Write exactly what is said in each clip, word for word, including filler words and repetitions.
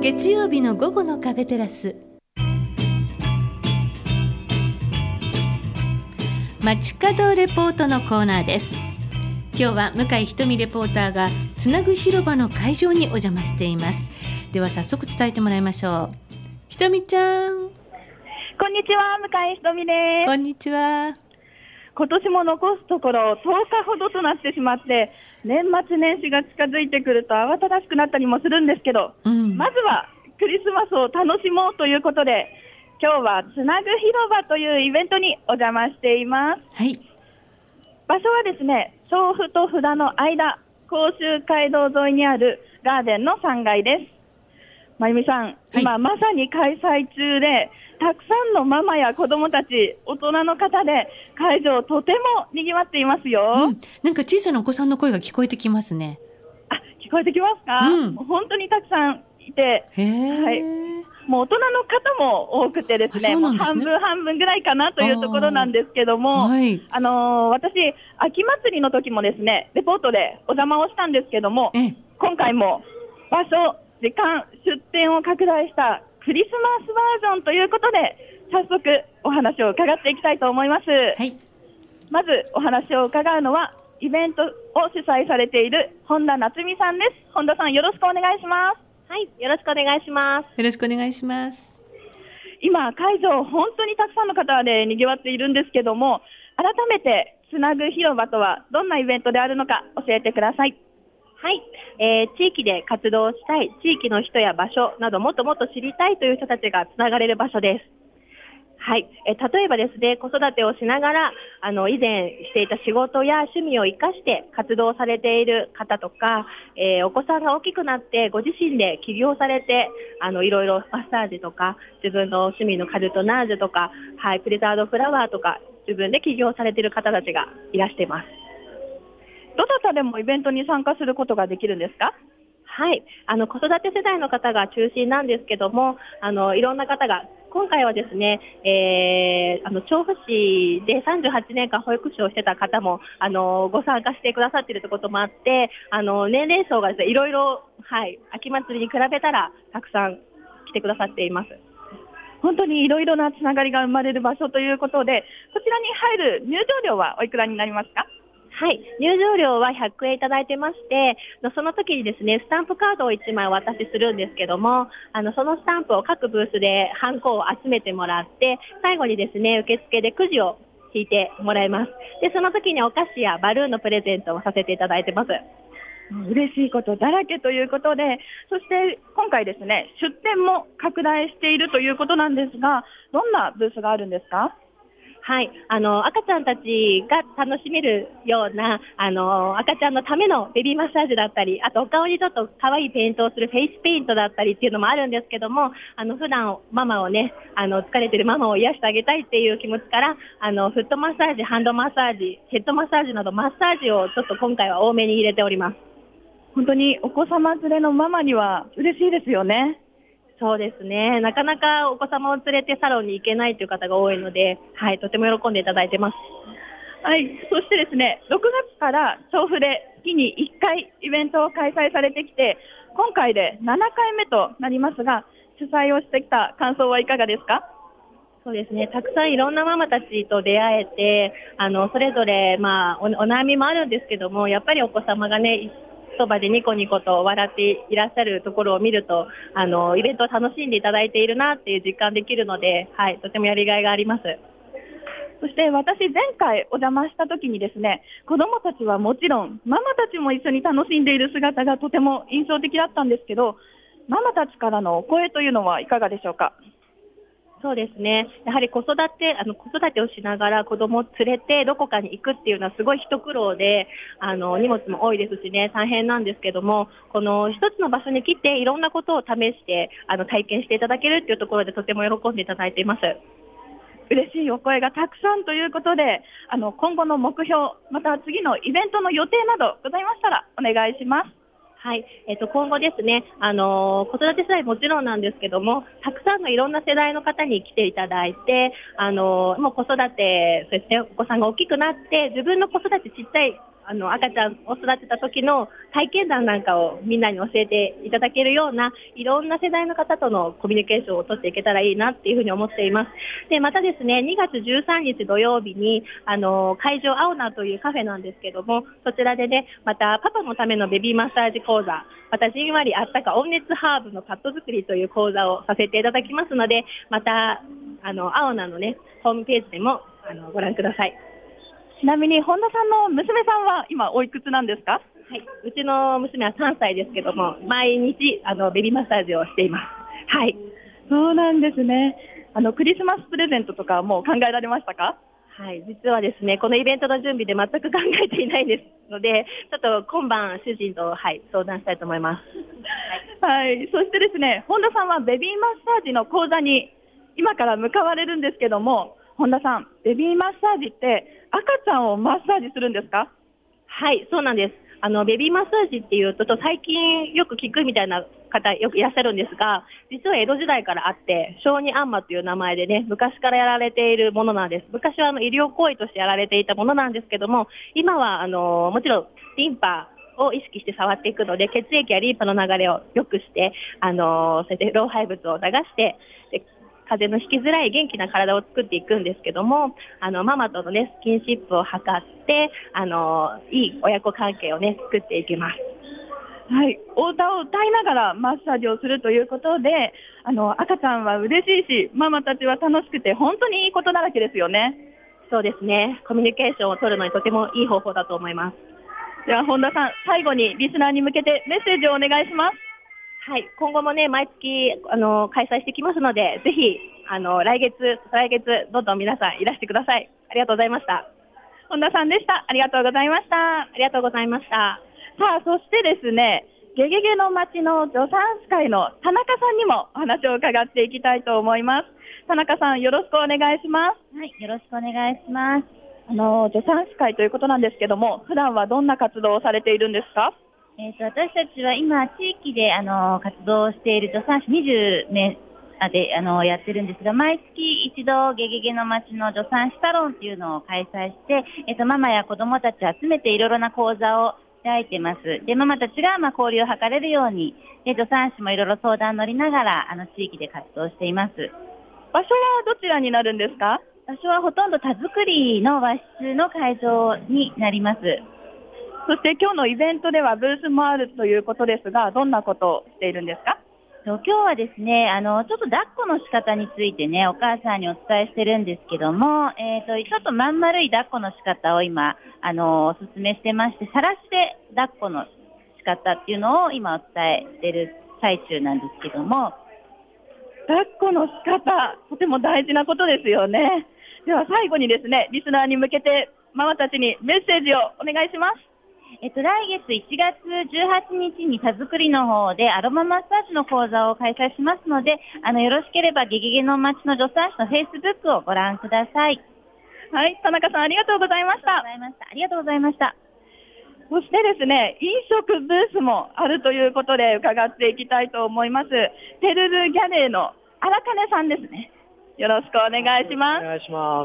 月曜日の午後のカフェテラス、街角レポートのコーナーです。今日は向井ひとみレポーターがつなぐ広場の会場にお邪魔しています。では早速伝えてもらいましょう。ひとみちゃん、 こんにちは、向井ひとみです。 こんにちは。 今年も残すところとおかほどとなってしまって、年末年始が近づいてくると慌ただしくなったりもするんですけど、うん、まずはクリスマスを楽しもうということで、今日はつなぐ広場というイベントにお邪魔しています。 はい、 場所はですね、調布と札の間、甲州街道沿いにあるガーデンのさんがいです。まゆみさん、はい、今まさに開催中で、たくさんのママや子供たち、大人の方で会場とても賑わっていますよ、 うん、なんか小さなお子さんの声が聞こえてきますね。 あ、聞こえてきますか、うん、本当にたくさんいて、 へー、 はい、もう大人の方も多くてですね、もう半分半分ぐらいかなというところなんですけども、はい、あのー、私、秋祭りの時もですね、レポートでお邪魔をしたんですけども、今回も場所、時間、出店を拡大したクリスマスバージョンということで、早速お話を伺っていきたいと思います、はい、まずお話を伺うのはイベントを主催されている本田夏美さんです。本田さん、よろしくお願いします。 はい、よろしくお願いします。 よろしくお願いします。 今会場本当にたくさんの方で賑わっているんですけども、改めてつなぐ広場とはどんなイベントであるのか教えてください。 はい、えー、地域で活動したい、地域の人や場所などもっともっと知りたいという人たちがつながれる場所です。はい、えー、例えばですね、子育てをしながらあの以前していた仕事や趣味を生かして活動されている方とか、えー、お子さんが大きくなってご自身で起業されてあのいろいろマッサージとか自分の趣味のカルトナージュとか、はい、プリザードフラワーとか自分で起業されている方たちがいらしています。どなたでもイベントに参加することができるんですか？はい、あの子育て世代の方が中心なんですけども、あのいろんな方が、今回はですね、えー、あの調布市でさんじゅうはちねんかん保育士をしてた方もあのご参加してくださっているということもあって、あの年齢層がですね、いろいろ、はい、秋祭りに比べたらたくさん来てくださっています。 本当にいろいろなつながりが生まれる場所ということで、こちらに入る入場料はおいくらになりますか？ はい、入場料はひゃくえんいただいてまして、その時にですね、スタンプカードをいちまいお渡しするんですけども、あのそのスタンプを各ブースでハンコを集めてもらって、最後にですね、受付でくじを引いてもらいます。で、その時にお菓子やバルーンのプレゼントをさせていただいてます。 嬉しいことだらけということで、そして今回ですね、出店も拡大しているということなんですが、どんなブースがあるんですか？ はい、あの赤ちゃんたちが楽しめるようなあの赤ちゃんのためのベビーマッサージだったり、あとお顔にちょっと可愛いペイントをするフェイスペイントだったりっていうのもあるんですけども、あの普段ママをね、あの疲れてるママを癒してあげたいっていう気持ちから、あのフットマッサージ、ハンドマッサージ、ヘッドマッサージなどマッサージをちょっと今回は多めに入れております。 本当にお子様連れのママには嬉しいですよね。 そうですね、なかなかお子様を連れてサロンに行けないという方が多いので、はい、とても喜んでいただいてます。 はい、そしてですね、ろくがつから調布で月にいっかいイベントを開催されてきて、今回でななかいめとなりますが、主催をしてきた感想はいかがですか？ そうですね、たくさんいろんなママたちと出会えて、あのそれぞれ、まあ、お, お悩みもあるんですけども、やっぱりお子様がね、そばでニコニコと笑っていらっしゃるところを見ると、あのイベントを楽しんでいただいているなっていう実感できるので、はい、とてもやりがいがあります。 そして私、前回お邪魔した時にですね、子どもたちはもちろんママたちも一緒に楽しんでいる姿がとても印象的だったんですけど、ママたちからのお声というのはいかがでしょうか？ そうですね、やはり子育てあの子育てをしながら子供を連れてどこかに行くっていうのはすごい一苦労で、あの荷物も多いですしね、大変なんですけども、この一つの場所に来ていろんなことを試してあの体験していただけるっていうところでとても喜んでいただいています。 嬉しいお声がたくさんということで、あの今後の目標、また次のイベントの予定などございましたらお願いします。 はい、えっと、今後ですね、あの子育て世代もちろんなんですけども、たくさんのいろんな世代の方に来ていただいて、あのもう子育て、そしてお子さんが大きくなって自分の子育てちっちゃいあの赤ちゃんを育てた時の体験談なんかをみんなに教えていただけるような、いろんな世代の方とのコミュニケーションを取っていけたらいいなっていうふうに思っています。で、またですね、にがつじゅうさんにち土曜日に、あの、会場青菜というカフェなんですけども、そちらでね、またパパのためのベビーマッサージ講座、またじんわりあったか温熱ハーブのパッド作りという講座をさせていただきますので、また、あの、青菜のね、ホームページでも、あの、ご覧ください。 ちなみに本田さんの娘さんは今おいくつなんですか？ はい、うちの娘はさんさいですけども、毎日あのベビーマッサージをしています。はい、 そうなんですね。あのクリスマスプレゼントとかもう考えられましたか？ はい、実はですね、このイベントの準備で全く考えていないですので、ちょっと今晩主人と、はい、相談したいと思います。 はい、はい、そしてですね、本田さんはベビーマッサージの講座に今から向かわれるんですけども、本田さん、ベビーマッサージって赤ちゃんをマッサージするんですか？ はい、そうなんです。あのベビーマッサージっていうと最近よく聞くみたいな方よくいらっしゃるんですが、実は江戸時代からあって小児アンマという名前でね、昔からやられているものなんです。昔はあの医療行為としてやられていたものなんですけども、今はあのもちろんリンパを意識して触っていくので、血液やリンパの流れを良くして、あのそうやって老廃物を流してで風邪のひきづらい元気な体を作っていくんですけども、あのママとのねスキンシップを図って、あのいい親子関係をね作っていきます。 はい、お歌を歌いながらマッサージをするということで、あの赤ちゃんは嬉しいし、ママたちは楽しくて本当にいいことだらけですよね。 そうですね。コミュニケーションを取るのにとてもいい方法だと思います。 では本田さん、最後にリスナーに向けてメッセージをお願いします。 はい、今後もね毎月あの開催してきますので、ぜひあの来月来月どんどん皆さんいらしてください。ありがとうございました。 本田さんでした。ありがとうございました。 ありがとうございました。 さあ、そしてですね、ゲゲゲの町の助産師会の田中さんにもお話を伺っていきたいと思います。田中さん、よろしくお願いします。 はい、よろしくお願いします。 あの助産師会ということなんですけども、普段はどんな活動をされているんですか？ えーと、私たちは今地域であの活動している助産師にじゅうめいであのやってるんですが、毎月一度ゲゲゲの町の助産師サロンっていうのを開催して、えーとママや子どもたちを集めていろいろな講座を開いてます。で、ママたちがまあ交流を図れるように、で助産師もいろいろ相談乗りながらあの地域で活動しています。 場所はどちらになるんですか？ 場所はほとんど田作りの和室の会場になります。 そして今日のイベントではブースもあるということですが、どんなことをしているんですか？ 今日はですね、あのちょっと抱っこの仕方についてね、お母さんにお伝えしてるんですけども、えーと、ちょっとまん丸い抱っこの仕方を今あのお勧めしてまして、さらして抱っこの仕方っていうのを今お伝えしている最中なんですけども、 抱っこの仕方、とても大事なことですよね。では最後にですね、リスナーに向けてママたちにメッセージをお願いします。 えっと、来月いちがつじゅうはちにちに田作りの方でアロママッサージの講座を開催しますので、あのよろしければゲゲゲの町の助産師のフェイスブックをご覧ください。 はい、田中さんありがとうございました。 ありがとうございました。 そしてですね、飲食ブースもあるということで伺っていきたいと思います。テルルギャレーの荒金さんですね。よろしくお願いします。 お願いします。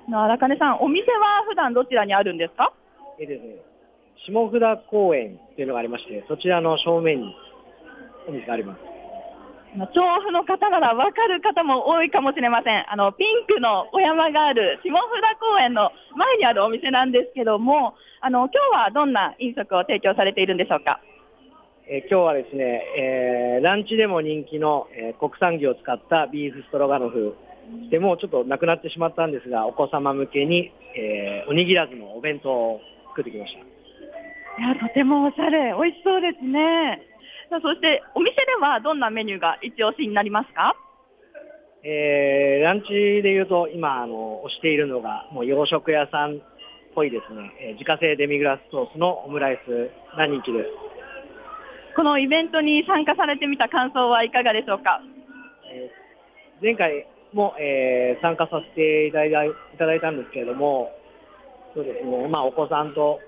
荒金さん、お店は普段どちらにあるんですか？ えーですね、下札公園っていうのがありまして、そちらの正面にお店があります。 調布の方なら分かる方も多いかもしれません。あのピンクのお山がある下札公園の前にあるお店なんですけども、あの今日はどんな飲食を提供されているんでしょうか？ えー、今日はですね、えー、ランチでも人気の、えー、国産牛を使ったビーフストロガノフでもうちょっとなくなってしまったんですが、お子様向けに、えー、おにぎらずのお弁当を作ってきました。 いや、とてもおしゃれ、美味しそうですね。そしてお店ではどんなメニューが一押しになりますか？ えー、ランチでいうと今あの推しているのがもう洋食屋さんっぽいですね、えー、自家製デミグラスソースのオムライスが人気です。 このイベントに参加されてみた感想はいかがでしょうか？ えー、前回も、えー、参加させていただいた、いただいたんですけれども、そうですね、まあ、お子さんと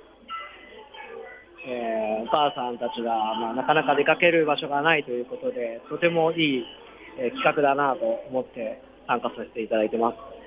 えー、お母さんたちが、まあ、なかなか出かける場所がないということで、とてもいい、えー、企画だなと思って参加させていただいてます。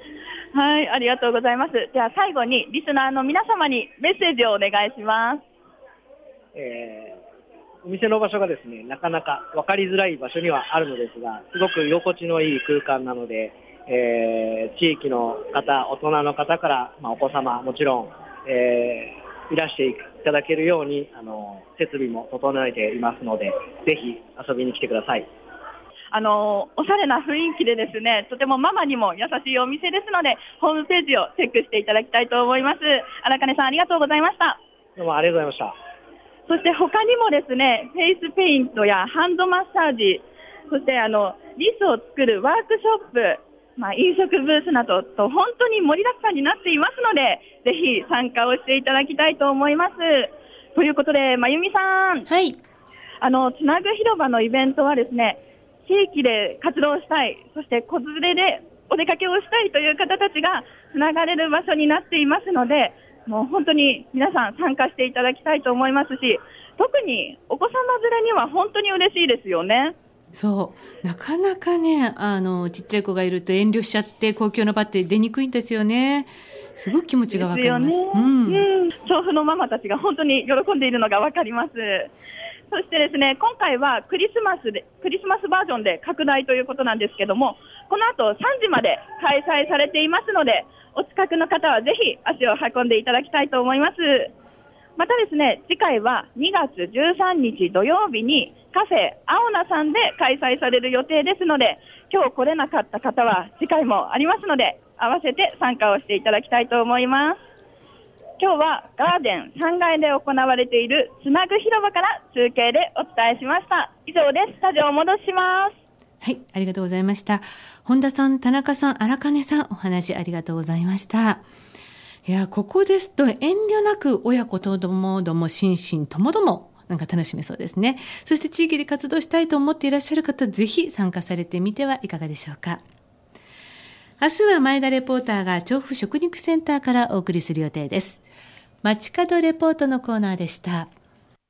はい、ありがとうございます。では最後にリスナーの皆様にメッセージをお願いします。 えー、お店の場所がですね、なかなか分かりづらい場所にはあるのですが、すごく居心地のいい空間なので、えー、地域の方、大人の方から、まあ、お子様もちろん、えー、いらしていただけるようにあの設備も整えていますので、ぜひ遊びに来てください。 あのおしゃれな雰囲気でですね、とてもママにも優しいお店ですので、ホームページをチェックしていただきたいと思います。荒金さん、ありがとうございました。 どうもありがとうございました。 そして他にもですね、フェイスペイントやハンドマッサージ、そしてあのリスを作るワークショップ、まあ、飲食ブースなどと本当に盛りだくさんになっていますので、ぜひ参加をしていただきたいと思います。ということで、まゆみさん、 はい、 あのつなぐ広場のイベントはですね、地域で活動したい、そして子連れでお出かけをしたいという方たちがつながれる場所になっていますので、もう本当に皆さん参加していただきたいと思いますし、特にお子様連れには本当に嬉しいですよね。 そうなかなかね、あのちっちゃい子がいると遠慮しちゃって公共の場って出にくいんですよね。すごく気持ちがわかります。 ですよね、うんうん、調布のママたちが本当に喜んでいるのがわかります。そしてですね、今回はクリスマスでクリスマスバージョンで拡大ということなんですけども、この後さんじまで開催されていますので、お近くの方はぜひ足を運んでいただきたいと思います。またですね、次回はにがつじゅうさんにち土曜日にカフェ青菜さんで開催される予定ですので、今日来れなかった方は次回もありますので、合わせて参加をしていただきたいと思います。今日はガーデンさんがいで行われているつなぐ広場から中継でお伝えしました。以上です。スタジオを戻します。 はい、ありがとうございました。本田さん、田中さん、荒金さん、お話ありがとうございました。いや、ここですと遠慮なく親子ともども心身ともどもなんか楽しめそうですね。そして地域で活動したいと思っていらっしゃる方、ぜひ参加されてみてはいかがでしょうか。明日は前田レポーターが調布食肉センターからお送りする予定です。街角レポートのコーナーでした。